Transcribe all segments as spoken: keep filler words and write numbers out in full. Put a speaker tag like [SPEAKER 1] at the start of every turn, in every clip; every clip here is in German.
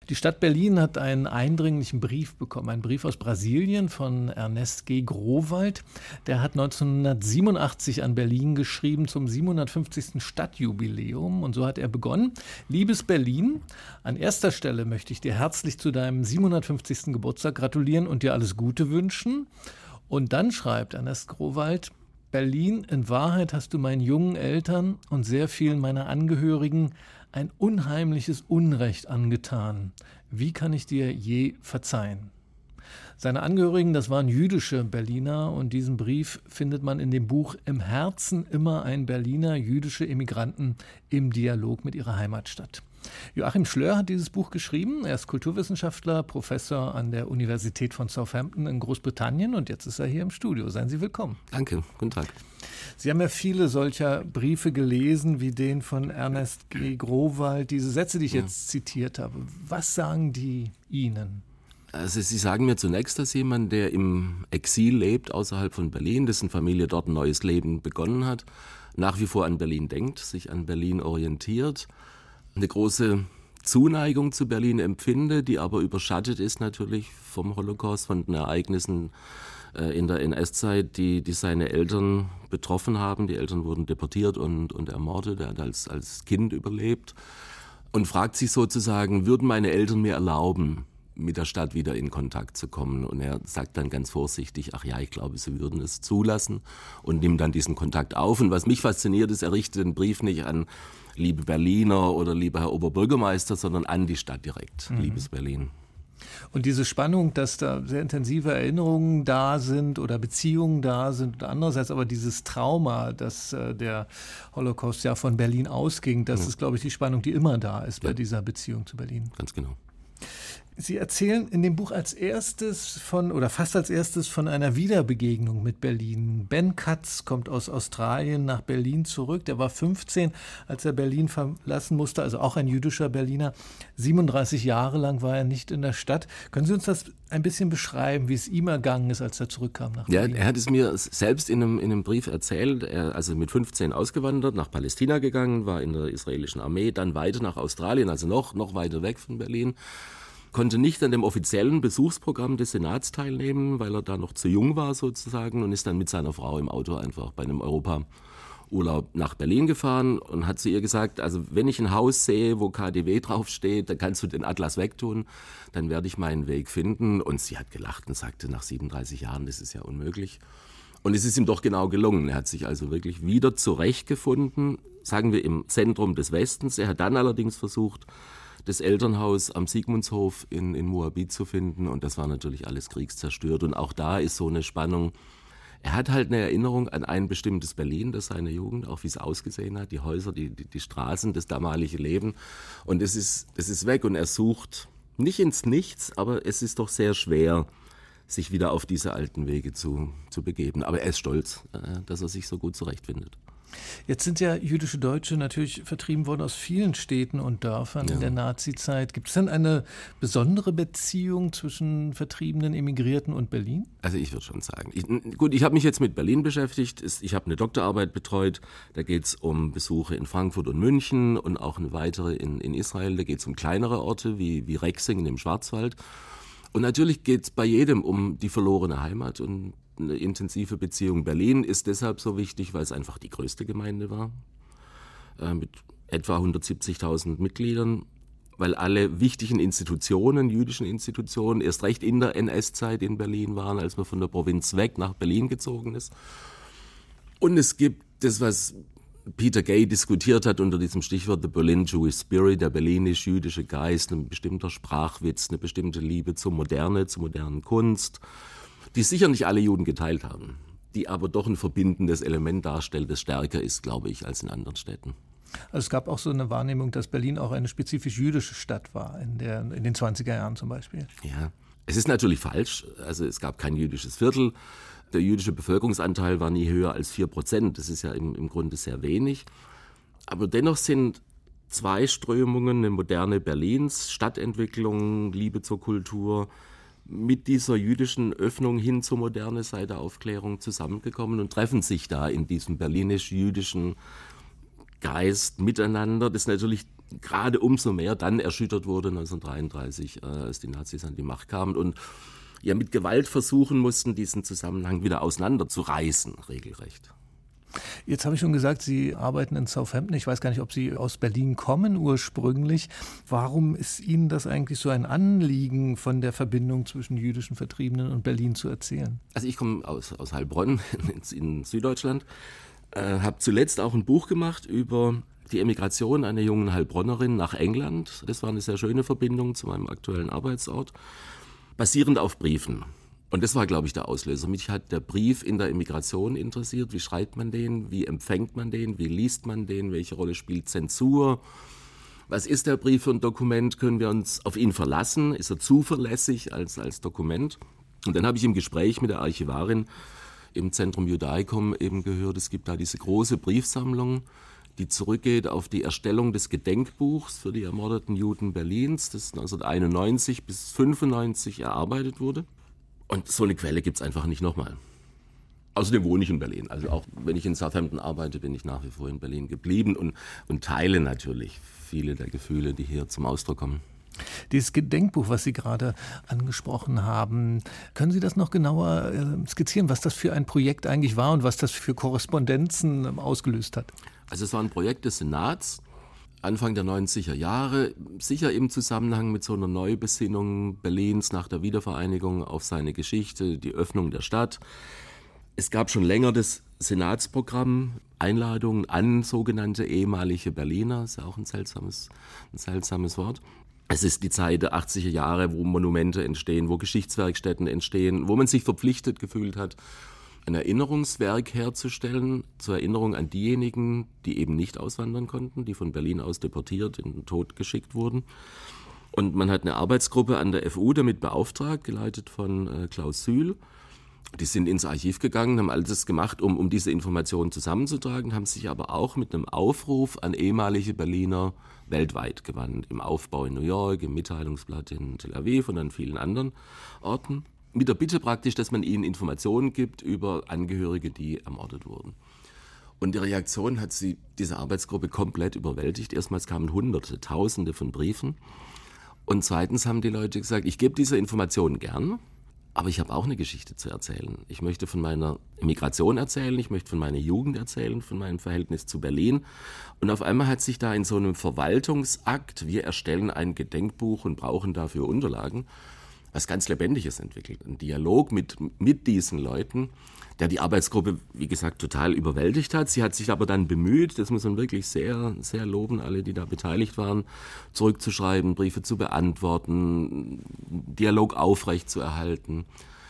[SPEAKER 1] Die Stadt Berlin hat einen eindringlichen Brief bekommen, einen Brief aus Brasilien von Ernest G. Growald. Der hat neunzehnhundertsiebenundachtzig an Berlin geschrieben zum siebenhundertfünfzigsten Stadtjubiläum. Und so hat er begonnen: Liebes Berlin, an erster Stelle möchte ich dir herzlich zu deinem siebenhundertfünfzigsten Geburtstag gratulieren und dir alles Gute wünschen. Und dann schreibt Ernest Growald: Berlin, in Wahrheit hast du meinen jungen Eltern und sehr vielen meiner Angehörigen ein unheimliches Unrecht angetan. Wie kann ich dir je verzeihen? Seine Angehörigen, das waren jüdische Berliner, und diesen Brief findet man in dem Buch Im Herzen immer ein Berliner, jüdische Immigranten im Dialog mit ihrer Heimatstadt. Joachim Schlör hat dieses Buch geschrieben. Er ist Kulturwissenschaftler, Professor an der Universität von Southampton in Großbritannien, und jetzt ist er hier im Studio. Seien Sie willkommen.
[SPEAKER 2] Danke, guten Tag.
[SPEAKER 1] Sie haben ja viele solcher Briefe gelesen, wie den von Ernest G. Growald, diese Sätze, die ich jetzt ja. zitiert habe. Was sagen die Ihnen?
[SPEAKER 2] Also Sie sagen mir zunächst, dass jemand, der im Exil lebt, außerhalb von Berlin, dessen Familie dort ein neues Leben begonnen hat, nach wie vor an Berlin denkt, sich an Berlin orientiert, eine große Zuneigung zu Berlin empfinde, die aber überschattet ist natürlich vom Holocaust, von den Ereignissen äh, in der N S-Zeit, die, die seine Eltern betroffen haben. Die Eltern wurden deportiert und, und ermordet. Er hat als, als Kind überlebt und fragt sich sozusagen, würden meine Eltern mir erlauben, mit der Stadt wieder in Kontakt zu kommen? Und er sagt dann ganz vorsichtig, ach ja, ich glaube, sie würden es zulassen, und nimmt dann diesen Kontakt auf. Und was mich fasziniert ist, er richtet den Brief nicht an liebe Berliner oder lieber Herr Oberbürgermeister, sondern an die Stadt direkt, mhm. liebes Berlin.
[SPEAKER 1] Und diese Spannung, dass da sehr intensive Erinnerungen da sind oder Beziehungen da sind, und andererseits aber dieses Trauma, dass äh, der Holocaust ja von Berlin ausging, das ja. ist, glaube ich, die Spannung, die immer da ist bei ja. dieser Beziehung zu Berlin.
[SPEAKER 2] Ganz genau.
[SPEAKER 1] Sie erzählen in dem Buch als erstes von, oder fast als erstes, von einer Wiederbegegnung mit Berlin. Ben Katz kommt aus Australien nach Berlin zurück. Der war fünfzehn, als er Berlin verlassen musste, also auch ein jüdischer Berliner. siebenunddreißig Jahre lang war er nicht in der Stadt. Können Sie uns das ein bisschen beschreiben, wie es ihm ergangen ist, als er zurückkam nach Berlin?
[SPEAKER 2] Ja, er hat es mir selbst in einem, in einem Brief erzählt. Er also mit fünfzehn ausgewandert, nach Palästina gegangen, war in der israelischen Armee, dann weiter nach Australien, also noch, noch weiter weg von Berlin. Konnte nicht an dem offiziellen Besuchsprogramm des Senats teilnehmen, weil er da noch zu jung war sozusagen, und ist dann mit seiner Frau im Auto einfach bei einem Europaurlaub nach Berlin gefahren und hat zu ihr gesagt, also wenn ich ein Haus sehe, wo K D W draufsteht, dann kannst du den Atlas wegtun, dann werde ich meinen Weg finden. Und sie hat gelacht und sagte, nach siebenunddreißig Jahren, das ist ja unmöglich. Und es ist ihm doch genau gelungen. Er hat sich also wirklich wieder zurechtgefunden, sagen wir im Zentrum des Westens. Er hat dann allerdings versucht, das Elternhaus am Sigmundshof in, in Moabit zu finden, und das war natürlich alles kriegszerstört. Und auch da ist so eine Spannung. Er hat halt eine Erinnerung an ein bestimmtes Berlin, das seine Jugend, auch wie es ausgesehen hat, die Häuser, die, die, die Straßen, das damalige Leben. Und es ist, es ist weg, und er sucht nicht ins Nichts, aber es ist doch sehr schwer, sich wieder auf diese alten Wege zu, zu begeben. Aber er ist stolz, dass er sich so gut zurechtfindet.
[SPEAKER 1] Jetzt sind ja jüdische Deutsche natürlich vertrieben worden aus vielen Städten und Dörfern ja. in der Nazizeit. Gibt es denn eine besondere Beziehung zwischen vertriebenen Emigrierten und Berlin?
[SPEAKER 2] Also ich würde schon sagen. Ich, gut, ich habe mich jetzt mit Berlin beschäftigt. Ich habe eine Doktorarbeit betreut. Da geht es um Besuche in Frankfurt und München und auch eine weitere in, in Israel. Da geht es um kleinere Orte wie, wie Rexingen im Schwarzwald. Und natürlich geht es bei jedem um die verlorene Heimat, und eine intensive Beziehung. Berlin ist deshalb so wichtig, weil es einfach die größte Gemeinde war, äh, mit etwa hundertsiebzigtausend Mitgliedern, weil alle wichtigen Institutionen, jüdischen Institutionen, erst recht in der N S-Zeit in Berlin waren, als man von der Provinz weg nach Berlin gezogen ist. Und es gibt das, was Peter Gay diskutiert hat unter diesem Stichwort The Berlin Jewish Spirit, der berlinisch-jüdische Geist, ein bestimmter Sprachwitz, eine bestimmte Liebe zur Moderne, zur modernen Kunst, die sicher nicht alle Juden geteilt haben, die aber doch ein verbindendes Element darstellt, das stärker ist, glaube ich, als in anderen Städten.
[SPEAKER 1] Also es gab auch so eine Wahrnehmung, dass Berlin auch eine spezifisch jüdische Stadt war, in, der, in den zwanziger Jahren zum Beispiel.
[SPEAKER 2] Ja, es ist natürlich falsch. Also es gab kein jüdisches Viertel. Der jüdische Bevölkerungsanteil war nie höher als vier Prozent. Das ist ja im, im Grunde sehr wenig. Aber dennoch sind zwei Strömungen, eine moderne Berlins, Stadtentwicklung, Liebe zur Kultur, mit dieser jüdischen Öffnung hin zur Moderne seit der Aufklärung zusammengekommen und treffen sich da in diesem berlinisch-jüdischen Geist, Miteinander, das natürlich gerade umso mehr dann erschüttert wurde neunzehnhundertdreiunddreißig, äh, als die Nazis an die Macht kamen und ja mit Gewalt versuchen mussten, diesen Zusammenhang wieder auseinanderzureißen, regelrecht.
[SPEAKER 1] Jetzt habe ich schon gesagt, Sie arbeiten in Southampton. Ich weiß gar nicht, ob Sie aus Berlin kommen ursprünglich. Warum ist Ihnen das eigentlich so ein Anliegen, von der Verbindung zwischen jüdischen Vertriebenen und Berlin zu erzählen?
[SPEAKER 2] Also ich komme aus, aus Heilbronn in, in Süddeutschland, äh, habe zuletzt auch ein Buch gemacht über die Emigration einer jungen Heilbronnerin nach England. Das war eine sehr schöne Verbindung zu meinem aktuellen Arbeitsort, basierend auf Briefen. Und das war, glaube ich, der Auslöser. Mich hat der Brief in der Emigration interessiert. Wie schreibt man den? Wie empfängt man den? Wie liest man den? Welche Rolle spielt Zensur? Was ist der Brief für ein Dokument? Können wir uns auf ihn verlassen? Ist er zuverlässig als, als Dokument? Und dann habe ich im Gespräch mit der Archivarin im Centrum Judaicum eben gehört, es gibt da diese große Briefsammlung, die zurückgeht auf die Erstellung des Gedenkbuchs für die ermordeten Juden Berlins, das neunzehnhunderteinundneunzig bis fünfundneunzig erarbeitet wurde. Und so eine Quelle gibt es einfach nicht nochmal. Außerdem wohne ich in Berlin. Also auch wenn ich in Southampton arbeite, bin ich nach wie vor in Berlin geblieben und, und teile natürlich viele der Gefühle, die hier zum Ausdruck kommen.
[SPEAKER 1] Dieses Gedenkbuch, was Sie gerade angesprochen haben, können Sie das noch genauer äh, skizzieren, was das für ein Projekt eigentlich war und was das für Korrespondenzen äh, ausgelöst hat?
[SPEAKER 2] Also es war ein Projekt des Senats, Anfang der neunziger Jahre, sicher im Zusammenhang mit so einer Neubesinnung Berlins nach der Wiedervereinigung auf seine Geschichte, die Öffnung der Stadt. Es gab schon länger das Senatsprogramm, Einladungen an sogenannte ehemalige Berliner, ist ja auch ein seltsames, ein seltsames Wort. Es ist die Zeit der achtziger Jahre, wo Monumente entstehen, wo Geschichtswerkstätten entstehen, wo man sich verpflichtet gefühlt hat, ein Erinnerungswerk herzustellen, zur Erinnerung an diejenigen, die eben nicht auswandern konnten, die von Berlin aus deportiert, in den Tod geschickt wurden. Und man hat eine Arbeitsgruppe an der F U damit beauftragt, geleitet von äh, Klaus Sühl. Die sind ins Archiv gegangen, haben alles gemacht, um, um diese Informationen zusammenzutragen, haben sich aber auch mit einem Aufruf an ehemalige Berliner weltweit gewandt. Im Aufbau in New York, im Mitteilungsblatt in Tel Aviv und an vielen anderen Orten. Mit der Bitte praktisch, dass man ihnen Informationen gibt über Angehörige, die ermordet wurden. Und die Reaktion hat sie, diese Arbeitsgruppe, komplett überwältigt. Erstmals kamen Hunderte, Tausende von Briefen. Und zweitens haben die Leute gesagt, ich gebe diese Informationen gern, aber ich habe auch eine Geschichte zu erzählen. Ich möchte von meiner Emigration erzählen, ich möchte von meiner Jugend erzählen, von meinem Verhältnis zu Berlin. Und auf einmal hat sich da in so einem Verwaltungsakt, wir erstellen ein Gedenkbuch und brauchen dafür Unterlagen, was ganz Lebendiges entwickelt. Ein Dialog mit, mit diesen Leuten, der die Arbeitsgruppe, wie gesagt, total überwältigt hat. Sie hat sich aber dann bemüht, das muss man wirklich sehr, sehr loben, alle, die da beteiligt waren, zurückzuschreiben, Briefe zu beantworten, Dialog aufrecht zu erhalten.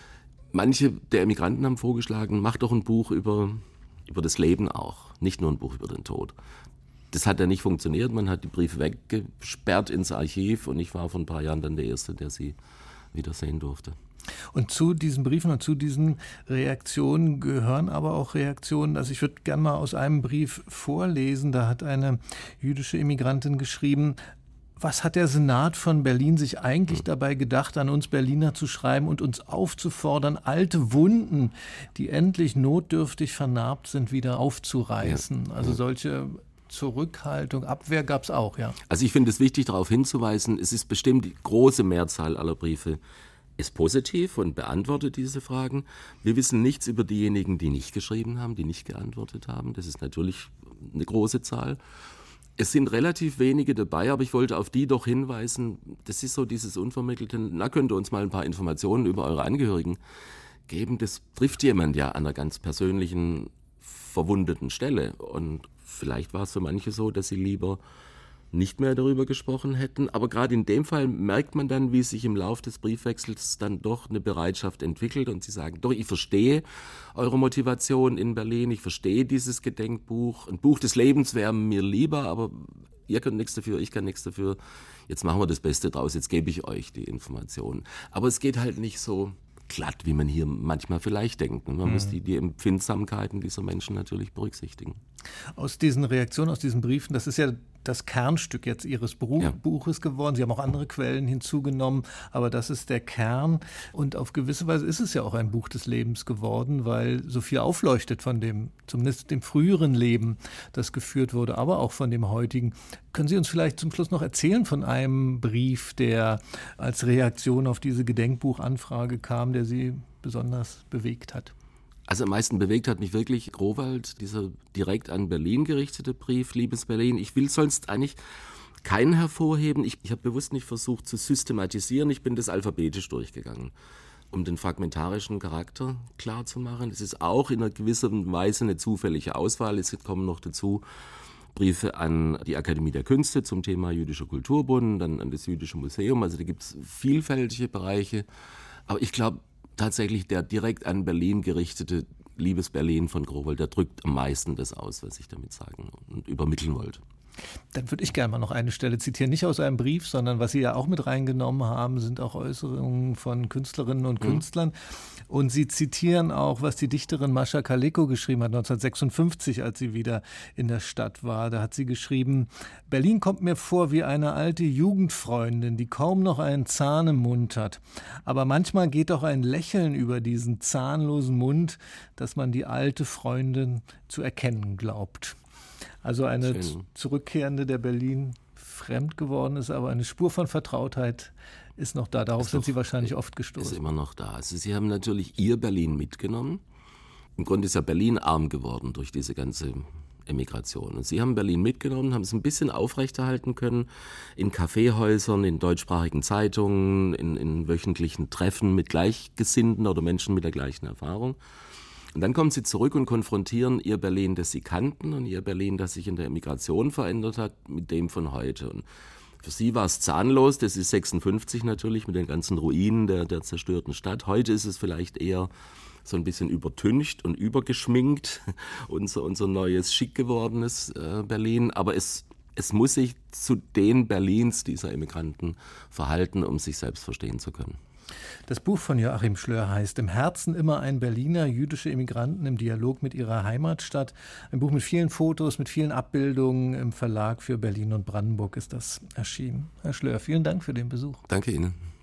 [SPEAKER 2] Manche der Emigranten haben vorgeschlagen, mach doch ein Buch über, über das Leben auch, nicht nur ein Buch über den Tod. Das hat ja nicht funktioniert, man hat die Briefe weggesperrt ins Archiv und ich war vor ein paar Jahren dann der Erste, der sie wieder sehen durfte.
[SPEAKER 1] Und zu diesen Briefen und zu diesen Reaktionen gehören aber auch Reaktionen, also ich würde gerne mal aus einem Brief vorlesen, da hat eine jüdische Immigrantin geschrieben, was hat der Senat von Berlin sich eigentlich dabei gedacht, an uns Berliner zu schreiben und uns aufzufordern, alte Wunden, die endlich notdürftig vernarbt sind, wieder aufzureißen? Ja. Also solche Zurückhaltung, Abwehr gab es auch, ja.
[SPEAKER 2] Also ich finde es wichtig, darauf hinzuweisen, es ist bestimmt die große Mehrzahl aller Briefe ist positiv und beantwortet diese Fragen. Wir wissen nichts über diejenigen, die nicht geschrieben haben, die nicht geantwortet haben. Das ist natürlich eine große Zahl. Es sind relativ wenige dabei, aber ich wollte auf die doch hinweisen, das ist so dieses Unvermittelte, na, könnt ihr uns mal ein paar Informationen über eure Angehörigen geben. Das trifft jemand ja an einer ganz persönlichen, verwundeten Stelle. Und vielleicht war es für manche so, dass sie lieber nicht mehr darüber gesprochen hätten. Aber gerade in dem Fall merkt man dann, wie sich im Lauf des Briefwechsels dann doch eine Bereitschaft entwickelt und sie sagen, doch, ich verstehe eure Motivation in Berlin, ich verstehe dieses Gedenkbuch. Ein Buch des Lebens wäre mir lieber, aber ihr könnt nichts dafür, ich kann nichts dafür. Jetzt machen wir das Beste draus, jetzt gebe ich euch die Informationen. Aber es geht halt nicht so glatt, wie man hier manchmal vielleicht denkt. Man mhm. muss die, die Empfindsamkeiten dieser Menschen natürlich berücksichtigen.
[SPEAKER 1] Aus diesen Reaktionen, aus diesen Briefen, das ist ja das Kernstück jetzt Ihres Buch, ja. Buches geworden. Sie haben auch andere Quellen hinzugenommen, aber das ist der Kern. Und auf gewisse Weise ist es ja auch ein Buch des Lebens geworden, weil so viel aufleuchtet von dem, zumindest dem früheren Leben, das geführt wurde, aber auch von dem heutigen. Können Sie uns vielleicht zum Schluss noch erzählen von einem Brief, der als Reaktion auf diese Gedenkbuchanfrage kam, der Sie besonders bewegt hat?
[SPEAKER 2] Also am meisten bewegt hat mich wirklich Growald, dieser direkt an Berlin gerichtete Brief, liebes Berlin. Ich will sonst eigentlich keinen hervorheben. Ich, ich habe bewusst nicht versucht zu systematisieren. Ich bin das alphabetisch durchgegangen, um den fragmentarischen Charakter klar zu machen. Es ist auch in einer gewissen Weise eine zufällige Auswahl. Es kommen noch dazu Briefe an die Akademie der Künste zum Thema jüdischer Kulturbund, dann an das Jüdische Museum. Also da gibt es vielfältige Bereiche. Aber ich glaube, tatsächlich der direkt an Berlin gerichtete Liebes Berlin von Growald, der drückt am meisten das aus, was ich damit sagen und übermitteln wollte.
[SPEAKER 1] Dann würde ich gerne mal noch eine Stelle zitieren, nicht aus einem Brief, sondern was Sie ja auch mit reingenommen haben, sind auch Äußerungen von Künstlerinnen und Künstlern. Mhm. Und Sie zitieren auch, was die Dichterin Mascha Kaleko geschrieben hat, neunzehnhundertsechsundfünfzig, als sie wieder in der Stadt war. Da hat sie geschrieben: Berlin kommt mir vor wie eine alte Jugendfreundin, die kaum noch einen Zahn im Mund hat. Aber manchmal geht auch ein Lächeln über diesen zahnlosen Mund, dass man die alte Freundin zu erkennen glaubt. Also eine Schön. Zurückkehrende, der Berlin fremd geworden ist, aber eine Spur von Vertrautheit ist noch da. Darauf ist sind doch, Sie wahrscheinlich oft gestoßen.
[SPEAKER 2] Ist immer noch da. Also Sie haben natürlich Ihr Berlin mitgenommen. Im Grunde ist ja Berlin arm geworden durch diese ganze Emigration. Und Sie haben Berlin mitgenommen, haben es ein bisschen aufrechterhalten können in Kaffeehäusern, in deutschsprachigen Zeitungen, in, in wöchentlichen Treffen mit Gleichgesinnten oder Menschen mit der gleichen Erfahrung. Und dann kommen Sie zurück und konfrontieren Ihr Berlin, das Sie kannten, und Ihr Berlin, das sich in der Emigration verändert hat, mit dem von heute. Und für Sie war es zahnlos, das ist sechsundfünfzig natürlich, mit den ganzen Ruinen der, der zerstörten Stadt. Heute ist es vielleicht eher so ein bisschen übertüncht und übergeschminkt, unser, unser neues, schick gewordenes äh, Berlin. Aber es, es muss sich zu den Berlins dieser Emigranten verhalten, um sich selbst verstehen zu können.
[SPEAKER 1] Das Buch von Joachim Schlör heißt Im Herzen immer ein Berliner, jüdische Immigranten im Dialog mit ihrer Heimatstadt. Ein Buch mit vielen Fotos, mit vielen Abbildungen. Im Verlag für Berlin und Brandenburg ist das erschienen. Herr Schlör, vielen Dank für den Besuch.
[SPEAKER 2] Danke Ihnen.